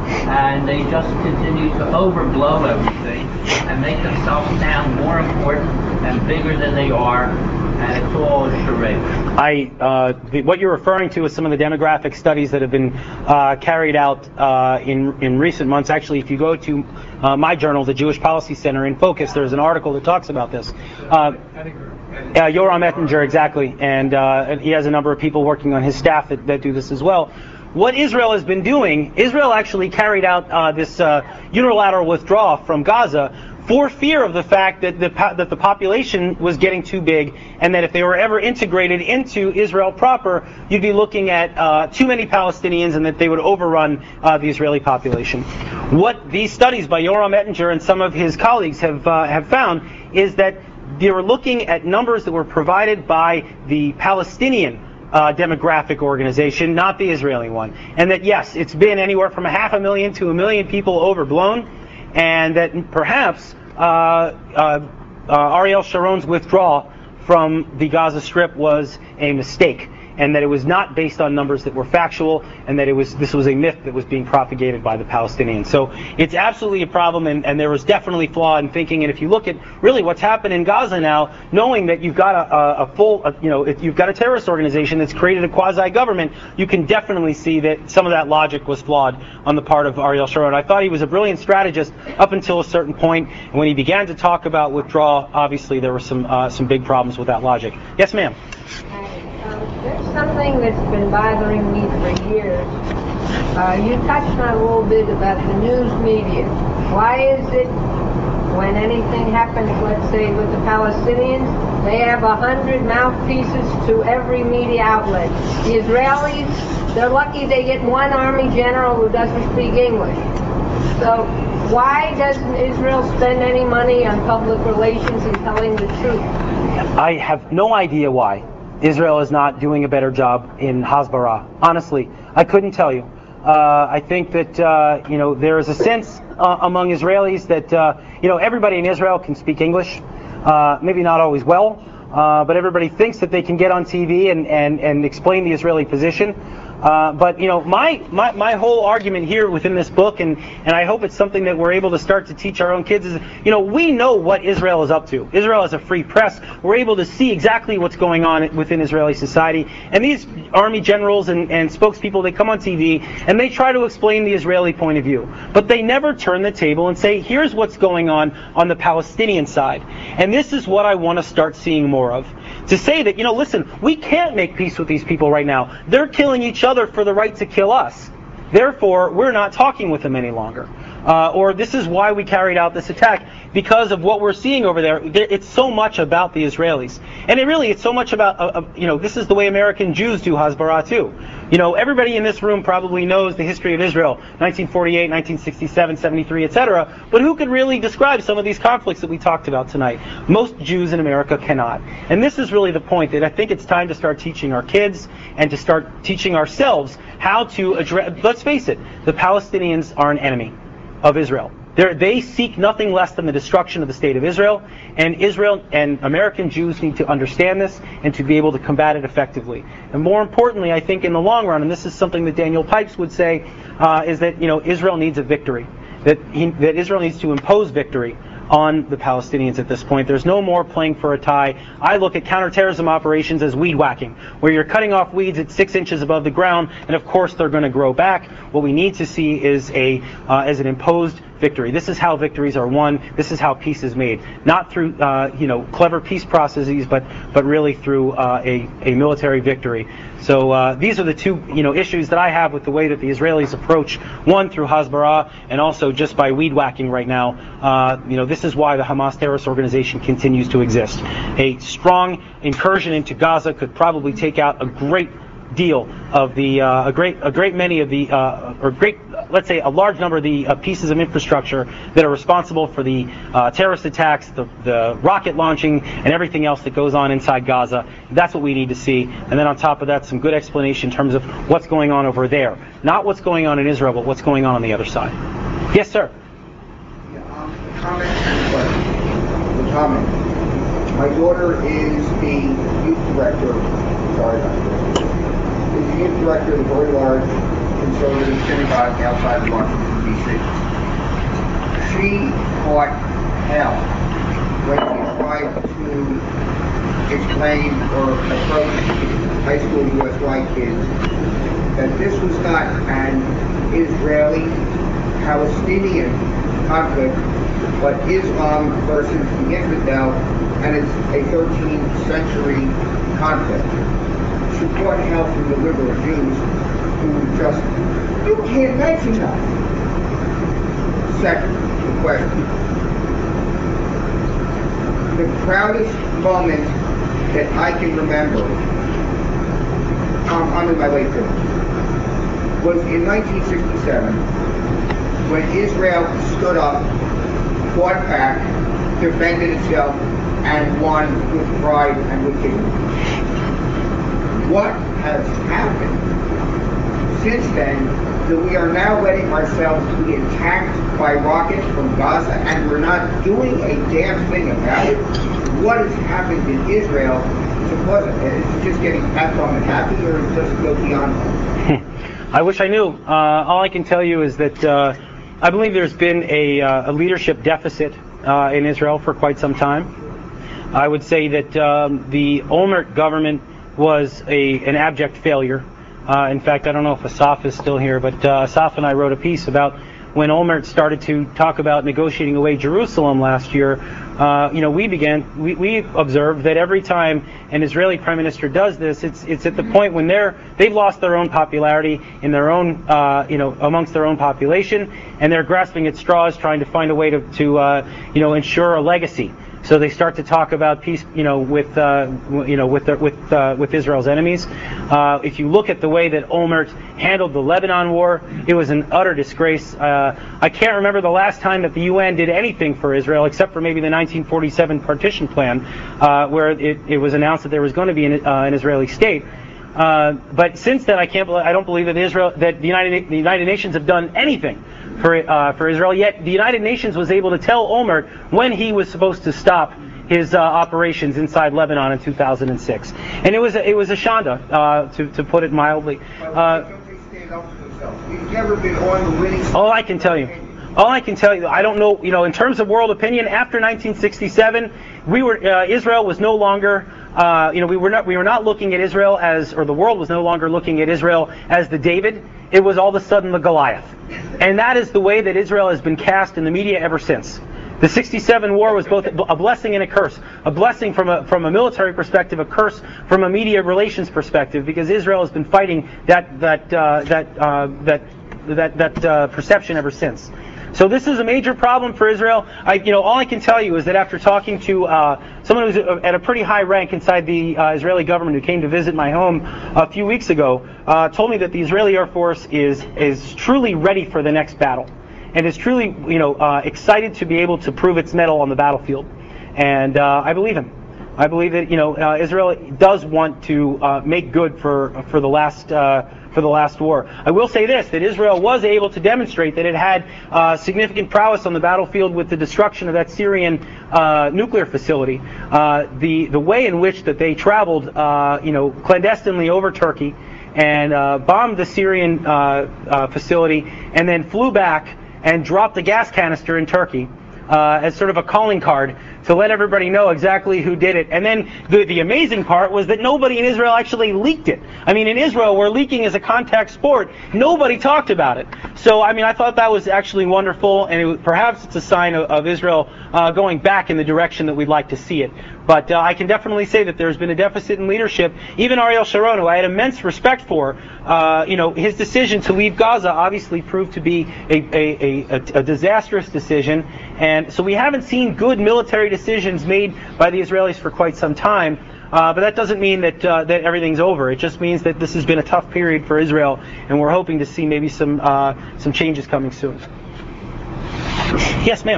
and they just continue to overblow everything and make themselves sound more important and bigger than they are, and it's all a charade. I, uh, the, what you're referring to is some of the demographic studies that have been uh, carried out uh, in in recent months. Actually, if you go to uh, my journal, the Jewish Policy Center, in Focus, there's an article that talks about this. Uh, Uh, Yoram Ettinger, exactly, and uh, he has a number of people working on his staff that, that do this as well. What Israel has been doing, Israel actually carried out uh, this uh, unilateral withdrawal from Gaza for fear of the fact that the that the population was getting too big, and that if they were ever integrated into Israel proper, you'd be looking at uh, too many Palestinians, and that they would overrun uh, the Israeli population. What these studies by Yoram Ettinger and some of his colleagues have uh, have found is that they were looking at numbers that were provided by the Palestinian Uh, demographic organization, not the Israeli one. And that, yes, it's been anywhere from a half a million to a million people overblown, and that perhaps uh, uh, uh, Ariel Sharon's withdrawal from the Gaza Strip was a mistake, and that it was not based on numbers that were factual, and that it was this was a myth that was being propagated by the Palestinians. So it's absolutely a problem, and, and there was definitely flaw in thinking. And if you look at really what's happened in Gaza now, knowing that you've got a, a, a full, a, you know, if you've got a terrorist organization that's created a quasi-government, you can definitely see that some of that logic was flawed on the part of Ariel Sharon. I thought he was a brilliant strategist up until a certain point, and when he began to talk about withdrawal, obviously there were some uh, some big problems with that logic. Yes, ma'am. There's something that's been bothering me for years. Uh, you touched on a little bit about the news media. Why is it when anything happens, let's say with the Palestinians, they have a hundred mouthpieces to every media outlet? The Israelis, they're lucky they get one army general who doesn't speak English. So why doesn't Israel spend any money on public relations and telling the truth? I have no idea why Israel is not doing a better job in Hasbara. Honestly, I couldn't tell you. Uh, I think that uh, you know there is a sense uh, among Israelis that uh, you know everybody in Israel can speak English, uh, maybe not always well, uh, but everybody thinks that they can get on T V and, and, and explain the Israeli position. Uh, but, you know, my, my, my whole argument here within this book, and, and I hope it's something that we're able to start to teach our own kids, is, you know, we know what Israel is up to. Israel has a free press. We're able to see exactly what's going on within Israeli society. And these army generals and, and spokespeople, they come on T V and they try to explain the Israeli point of view. But they never turn the table and say, here's what's going on on the Palestinian side. And this is what I want to start seeing more of. To say that, you know, listen, we can't make peace with these people right now. They're killing each other for the right to kill us. Therefore, we're not talking with them any longer. Uh, or this is why we carried out this attack, because of what we're seeing over there. It's so much about the Israelis. And it really, it's so much about, uh, uh, you know, this is the way American Jews do Hasbara too. You know, everybody in this room probably knows the history of Israel, nineteen forty-eight, nineteen sixty-seven, seventy-three, et cetera. But who could really describe some of these conflicts that we talked about tonight? Most Jews in America cannot. And this is really the point, that I think it's time to start teaching our kids and to start teaching ourselves how to address, let's face it, the Palestinians are an enemy of Israel. They're, they seek nothing less than the destruction of the state of Israel, and Israel and American Jews need to understand this and to be able to combat it effectively. And more importantly, I think in the long run, and this is something that Daniel Pipes would say, uh, is that, you know, Israel needs a victory. That, he, that Israel needs to impose victory on the Palestinians at this point. There's no more playing for a tie. I look at counterterrorism operations as weed whacking, where you're cutting off weeds at six inches above the ground, and of course they're going to grow back. What we need to see is a uh, as an imposed victory. This is how victories are won. This is how peace is made. Not through uh, you know clever peace processes, but but really through uh, a a military victory. So uh, these are the two you know issues that I have with the way that the Israelis approach, one through Hasbara, and also just by weed whacking right now. Uh, you know this is why the Hamas terrorist organization continues to exist. A strong incursion into Gaza could probably take out a great deal of the uh, a great a great many of the uh, or great let's say a large number of the uh, pieces of infrastructure that are responsible for the uh, terrorist attacks, the, the rocket launching, and everything else that goes on inside Gaza. That's what we need to see. And then on top of that, some good explanation in terms of what's going on over there, not what's going on in Israel, but what's going on on the other side. Yes, sir. Yeah, um, comment and question. The comment. My daughter is the youth director. Sorry about this. Is the youth director of a very large conservative synagogue outside of Washington, D C. She caught hell when she tried to explain or approach high school U S Y kids that this was not an Israeli-Palestinian conflict, but Islam versus the infidel, and it's a thirteenth century conflict. She caught hell from the liberal Jews who just, you can't mention that. Second question. the proudest moment that I can remember, um, I'm in my late fifties, was in nineteen sixty-seven when Israel stood up, fought back, defended itself, and won with pride and with dignity. What has happened since then that we are now letting ourselves be attacked by rockets from Gaza and we're not doing a damn thing about it? What has happened in Israel to cause it? Is it just getting pat on the happy, or does it go beyond that? I wish I knew. Uh, all I can tell you is that uh, I believe there's been a, uh, a leadership deficit uh, in Israel for quite some time. I would say that um, the Olmert government was a an abject failure. Uh, in fact, I don't know if Asaf is still here, but uh, Asaf and I wrote a piece about when Olmert started to talk about negotiating away Jerusalem last year. Uh, you know, we began, we, we observed that every time an Israeli prime minister does this, it's it's at the point when they're they've lost their own popularity in their own, uh, you know, amongst their own population, and they're grasping at straws, trying to find a way to to uh, you know ensure a legacy. So they start to talk about peace, you know, with uh, you know with the, with uh, with Israel's enemies. Uh, if you look at the way that Olmert handled the Lebanon war, it was an utter disgrace. Uh, I can't remember the last time that the U N did anything for Israel, except for maybe the nineteen forty-seven partition plan, uh, where it, it was announced that there was going to be an, uh, an Israeli state. Uh, but since then, I can't. I don't believe that Israel, that the United the United Nations have done anything for uh, for Israel. Yet the United Nations was able to tell Olmert when he was supposed to stop his uh, operations inside Lebanon in two thousand six, and it was a, it was a shanda, uh, to to put it mildly. Uh, all I can tell you. All I can tell you, I don't know, you know, in terms of world opinion, after nineteen sixty-seven, we were uh, Israel was no longer, uh, you know, we were not we were not looking at Israel as, or the world was no longer looking at Israel as the David. It was all of a sudden the Goliath, and that is the way that Israel has been cast in the media ever since. The sixty-seven war was both a blessing and a curse. A blessing from a from a military perspective, a curse from a media relations perspective, because Israel has been fighting that that uh, that uh, that that that uh, perception ever since. So this is a major problem for Israel. I, you know, all I can tell you is that after talking to uh, someone who's at a pretty high rank inside the uh, Israeli government, who came to visit my home a few weeks ago, uh, told me that the Israeli Air Force is is truly ready for the next battle, and is truly, you know, uh, excited to be able to prove its mettle on the battlefield. And uh, I believe him. I believe that, you know, uh, Israel does want to uh, make good for for the last. Uh, for the last war. I will say this, that Israel was able to demonstrate that it had uh, significant prowess on the battlefield with the destruction of that Syrian uh, nuclear facility. Uh, the the way in which that they traveled, uh, you know, clandestinely over Turkey and uh, bombed the Syrian uh, uh, facility, and then flew back and dropped a gas canister in Turkey uh, as sort of a calling card to let everybody know exactly who did it. And then the, the amazing part was that nobody in Israel actually leaked it. I mean, in Israel, where leaking is a contact sport, nobody talked about it. So, I mean, I thought that was actually wonderful, and it, perhaps it's a sign of, of Israel uh, going back in the direction that we'd like to see it. But uh, I can definitely say that there's been a deficit in leadership. Even Ariel Sharon, who I had immense respect for, uh, you know, his decision to leave Gaza obviously proved to be a, a, a, a disastrous decision. And so we haven't seen good military decisions made by the Israelis for quite some time. Uh, but that doesn't mean that uh, that everything's over. It just means that this has been a tough period for Israel, and we're hoping to see maybe some uh, some changes coming soon. Yes, ma'am.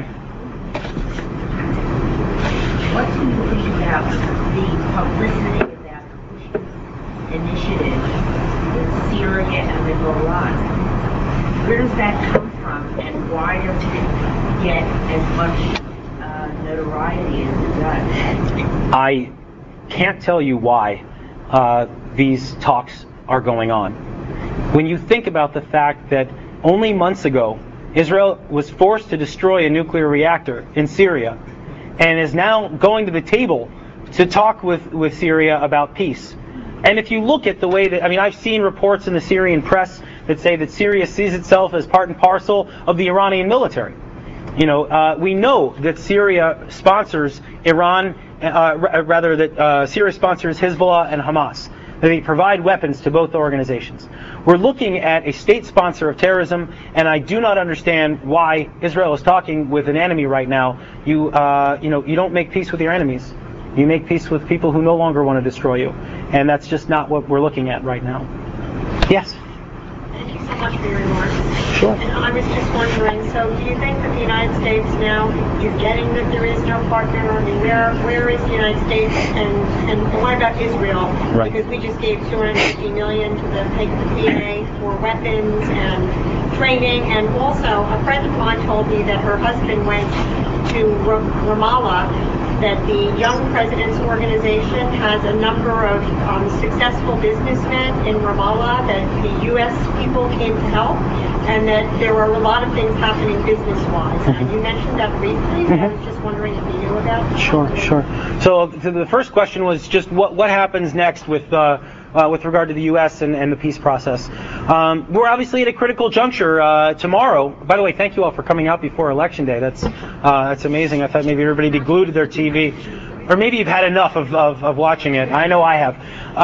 What do you think about the publicity of that initiative in Syria and the Golan? Where does that come from, and why does it get as much uh, notoriety as it does? I can't tell you why uh, these talks are going on. When you think about the fact that only months ago, Israel was forced to destroy a nuclear reactor in Syria, and is now going to the table to talk with, with Syria about peace. And if you look at the way that, I mean, I've seen reports in the Syrian press that say that Syria sees itself as part and parcel of the Iranian military. You know, uh, we know that Syria sponsors Iran, uh, r- rather that uh, Syria sponsors Hezbollah and Hamas. they provide weapons to both organizations. We're looking at a state sponsor of terrorism, and I do not understand why Israel is talking with an enemy right now. You, uh, you know, you don't make peace with your enemies. You make peace with people who no longer want to destroy you, and that's just not what we're looking at right now. Yes. Thank you so much for your remarks. Sure. And I was just wondering, so do you think that the United States now is getting that there is no partner? I mean, where where is the United States, and, and what about Israel? Right. Because we just gave two hundred fifty million dollars to the, the P A for weapons and training, and also a friend of mine told me that her husband went to Ramallah, that the Young Presidents Organization has a number of um, successful businessmen in Ramallah that the U S people came to help, and that there were a lot of things happening business-wise. Mm-hmm. And you mentioned that briefly, mm-hmm. and I was just wondering if you knew about that. Sure, sure. So the first question was just what, what happens next with uh, uh, with regard to the U S and, and the peace process. Um, we're obviously at a critical juncture uh, tomorrow. By the way, thank you all for coming out before Election Day. That's uh, that's amazing. I thought maybe everybody would be glued to their T V. Or maybe you've had enough of, of, of watching it. I know I have.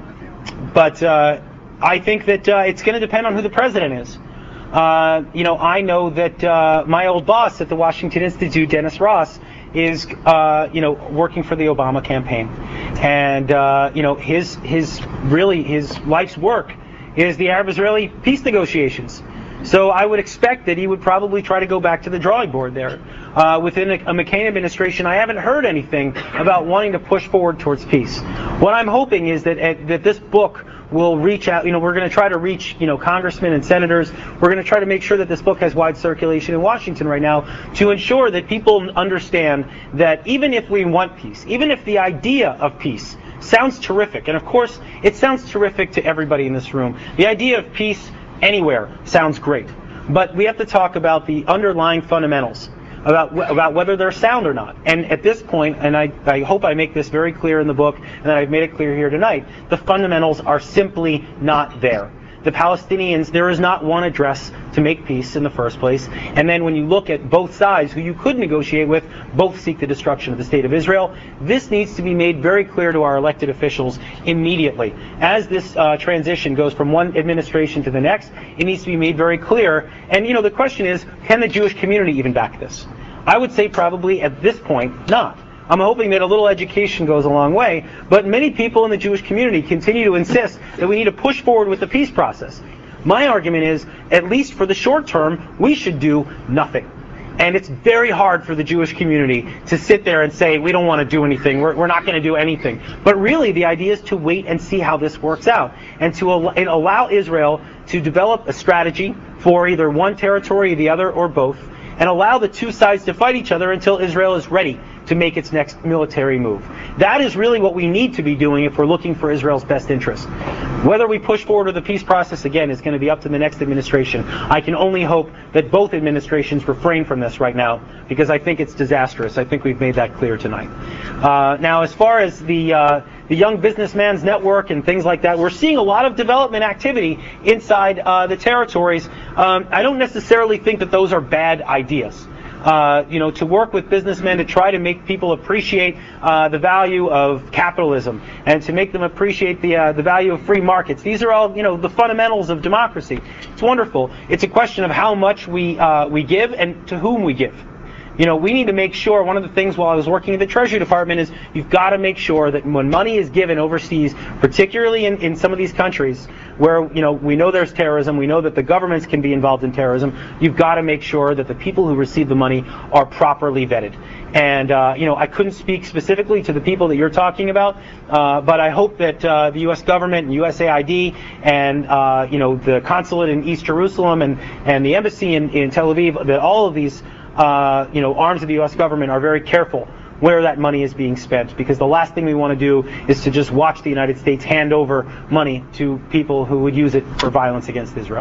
Um, but uh, I think that uh, it's going to depend on who the president is. Uh, you know, I know that uh, my old boss at the Washington Institute, Dennis Ross, is uh, you know working for the Obama campaign, and uh, you know his his really his life's work is the Arab-Israeli peace negotiations. So I would expect that he would probably try to go back to the drawing board there. Uh, within a, a McCain administration, I haven't heard anything about wanting to push forward towards peace. What I'm hoping is that uh, that this book will reach out. You know, we're going to try to reach, you know, congressmen and senators. We're going to try to make sure that this book has wide circulation in Washington right now to ensure that people understand that even if we want peace, even if the idea of peace sounds terrific, and of course it sounds terrific to everybody in this room, the idea of peace anywhere sounds great, but we have to talk about the underlying fundamentals, about about whether they're sound or not. And at this point, and I, I hope I make this very clear in the book, and that I've made it clear here tonight, the fundamentals are simply not there. The Palestinians, there is not one address to make peace in the first place. And then when you look at both sides, who you could negotiate with, both seek the destruction of the state of Israel. This needs to be made very clear to our elected officials immediately. As this uh, transition goes from one administration to the next, it needs to be made very clear. And, you know, the question is, can the Jewish community even back this? I would say probably at this point, not. I'm hoping that a little education goes a long way, but many people in the Jewish community continue to insist that we need to push forward with the peace process. My argument is, at least for the short term, we should do nothing. And it's very hard for the Jewish community to sit there and say, we don't want to do anything, we're, we're not going to do anything. But really, the idea is to wait and see how this works out, and to al- and allow Israel to develop a strategy for either one territory or the other, or both, and allow the two sides to fight each other until Israel is ready to make its next military move. That is really what we need to be doing if we're looking for Israel's best interest. Whether we push forward with the peace process, again, is going to be up to the next administration. I can only hope that both administrations refrain from this right now, because I think it's disastrous. I think we've made that clear tonight. Uh, now, as far as the uh, the Young Businessman's Network and things like that, we're seeing a lot of development activity inside uh, the territories. Um, I don't necessarily think that those are bad ideas. Uh, you know, to work with businessmen to try to make people appreciate uh, the value of capitalism, and to make them appreciate the uh, the value of free markets. These are all, you know, the fundamentals of democracy. It's wonderful. It's a question of how much we uh, we give and to whom we give. You know, we need to make sure, one of the things while I was working at the Treasury Department is you've got to make sure that when money is given overseas, particularly in, in some of these countries where, you know, we know there's terrorism, we know that the governments can be involved in terrorism, you've got to make sure that the people who receive the money are properly vetted. And, uh, you know, I couldn't speak specifically to the people that you're talking about, uh, but I hope that uh, the U S government and U S A I D and, uh, you know, the consulate in East Jerusalem and, and the embassy in, in Tel Aviv, that all of these Uh, you know, arms of the U S government are very careful where that money is being spent, because the last thing we want to do is to just watch the United States hand over money to people who would use it for violence against Israel.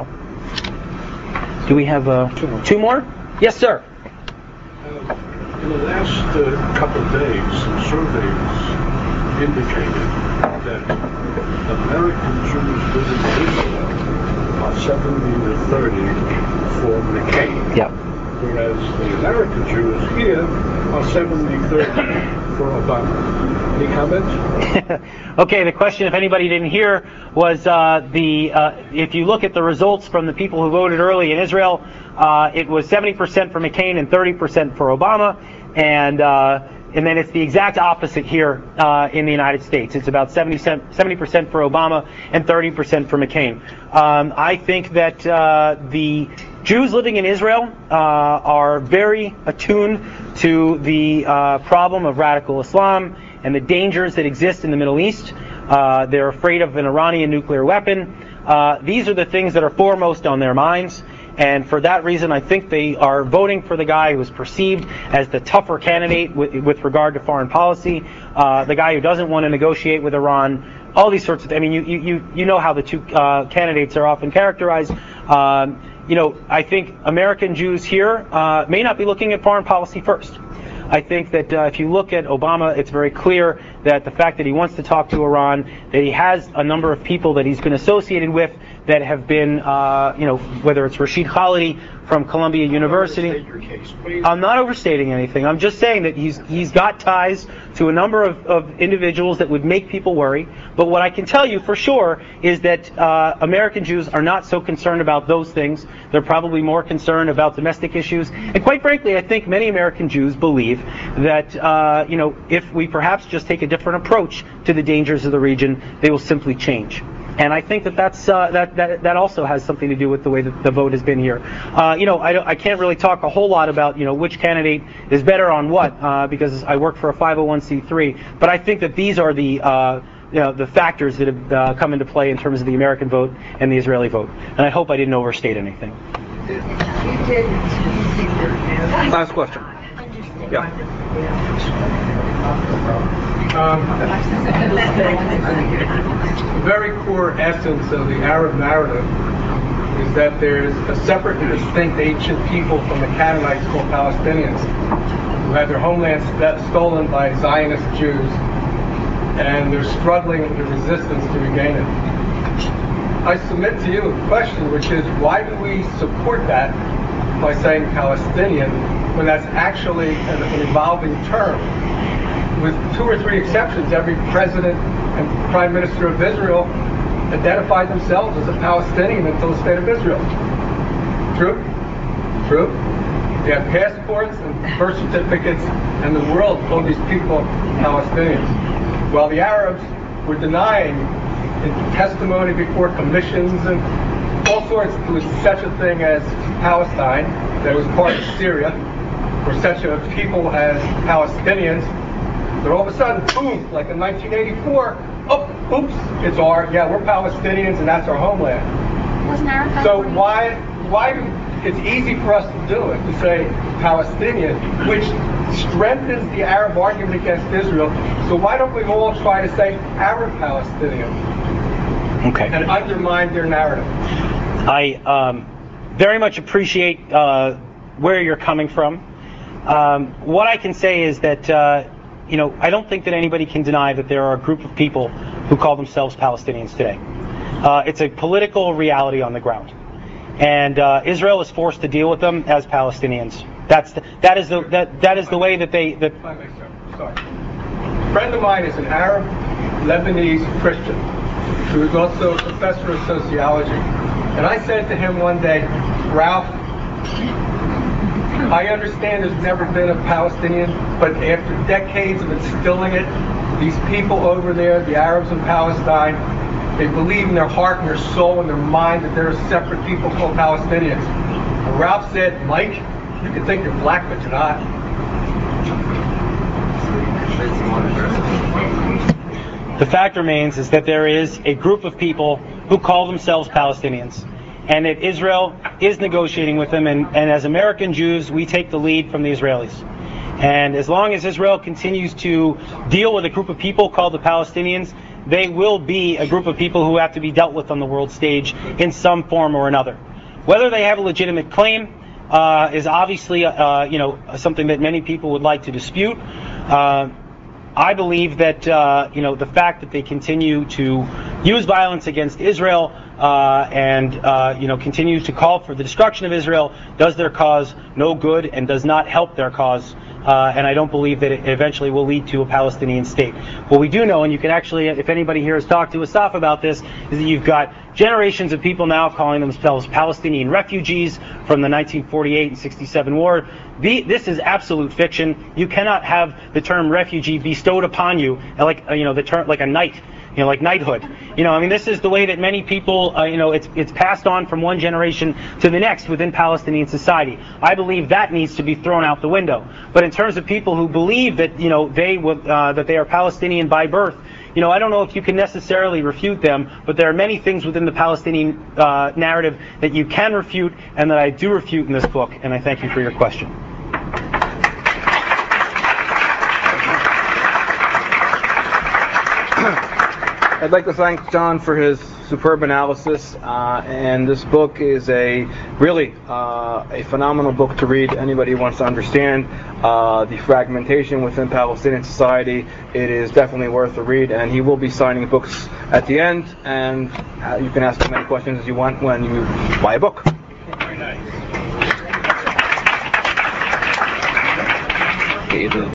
Do we have uh, two more? Two more? Yes, sir. Uh, in the last uh, couple of days, some surveys indicated that American Jews living in Israel are seventy to thirty for McCain. Yeah. Whereas the American Jews here or seventy thirty for Obama. Any comments? Okay, the question, if anybody didn't hear, was uh, the uh, if you look at the results from the people who voted early in Israel, uh, it was seventy percent for McCain and thirty percent for Obama, and uh, and then it's the exact opposite here uh, in the United States. It's about seventy percent for Obama and thirty percent for McCain. Um, I think that uh, the Jews living in Israel uh, are very attuned to the uh, problem of radical Islam and the dangers that exist in the Middle East. Uh, they're afraid of an Iranian nuclear weapon. Uh, these are the things that are foremost on their minds. And for that reason, I think they are voting for the guy who is perceived as the tougher candidate with, with regard to foreign policy, uh, the guy who doesn't want to negotiate with Iran, all these sorts of things. I mean, you, you, you know how the two uh, candidates are often characterized. Um, you know, I think American Jews here uh, may not be looking at foreign policy first. I think that uh, if you look at Obama, it's very clear that the fact that he wants to talk to Iran, that he has a number of people that he's been associated with that have been, uh, you know, whether it's Rashid Khalidi from Columbia University. Your case, please. I'm not overstating anything. I'm just saying that he's he's got ties to a number of, of individuals that would make people worry. But what I can tell you for sure is that uh, American Jews are not so concerned about those things. They're probably more concerned about domestic issues. And quite frankly, I think many American Jews believe that, uh, you know, if we perhaps just take a different approach to the dangers of the region, they will simply change. And I think that that's, uh, that, that that also has something to do with the way that the vote has been here. Uh, you know, I, don't, I can't really talk a whole lot about, you know, which candidate is better on what, uh, because I work for a five oh one c three. But I think that these are the, uh, you know, the factors that have uh, come into play in terms of the American vote and the Israeli vote. And I hope I didn't overstate anything. Last question. Yeah. Um, the very core essence of the Arab narrative is that there is a separate and distinct ancient people from the Canaanites called Palestinians who had their homeland st- stolen by Zionist Jews, and they're struggling with the resistance to regain it. I submit to you a question, which is, why do we support that by saying Palestinian when that's actually an, an evolving term? With two or three exceptions, every president and prime minister of Israel identified themselves as a Palestinian until the state of Israel. True? True? They had passports and birth certificates, and the world called these people Palestinians. While the Arabs were denying in testimony before commissions and all sorts, there was such a thing as Palestine, that was part of Syria, or such a people as Palestinians. But all of a sudden, boom, like in nineteen eighty-four, oh, oops, it's our, yeah, we're Palestinians and that's our homeland. Wasn't Arafat So why, why do, it's easy for us to do it, to say Palestinian, which strengthens the Arab argument against Israel. So why don't we all try to say Arab Palestinian? Okay. And undermine their narrative. I um, very much appreciate uh, where you're coming from. Um, what I can say is that, uh, you know, I don't think that anybody can deny that there are a group of people who call themselves Palestinians today. Uh, it's a political reality on the ground. And uh, Israel is forced to deal with them as Palestinians. That's the, that is the that that is the way that they that. If I may, sir. Sorry. A friend of mine is an Arab Lebanese Christian who is also a professor of sociology. And I said to him one day, Ralph, I understand there's never been a Palestinian, but after decades of instilling it, these people over there, the Arabs in Palestine, they believe in their heart and their soul and their mind that there are separate people called Palestinians. And Ralph said, Mike, you can think you're black, but you're not. The fact remains is that there is a group of people who call themselves Palestinians, and that Israel is negotiating with them, and, and as American Jews, we take the lead from the Israelis. And as long as Israel continues to deal with a group of people called the Palestinians, they will be a group of people who have to be dealt with on the world stage in some form or another. Whether they have a legitimate claim uh, is obviously uh, you know, something that many people would like to dispute. Uh, I believe that uh, you know, the fact that they continue to use violence against Israel uh, and uh, you know, continue to call for the destruction of Israel does their cause no good and does not help their cause uh, and I don't believe that it eventually will lead to a Palestinian state. What we do know, and you can actually, if anybody here has talked to Asaf about this, is that you've got generations of people now calling themselves Palestinian refugees from the nineteen forty-eight and sixty-seven war. The, this is absolute fiction. You cannot have the term refugee bestowed upon you like, you know, the term like a knight. You know, like knighthood. You know, I mean, this is the way that many people, uh, you know, it's it's passed on from one generation to the next within Palestinian society. I believe that needs to be thrown out the window. But in terms of people who believe that, you know, they would, uh, that they are Palestinian by birth, you know, I don't know if you can necessarily refute them, but there are many things within the Palestinian uh, narrative that you can refute and that I do refute in this book. And I thank you for your question. I'd like to thank John for his superb analysis, uh, and this book is a really uh, a phenomenal book to read. Anybody who wants to understand uh, the fragmentation within Palestinian society, it is definitely worth a read, and he will be signing books at the end, and uh, you can ask as many questions as you want when you buy a book. Very nice.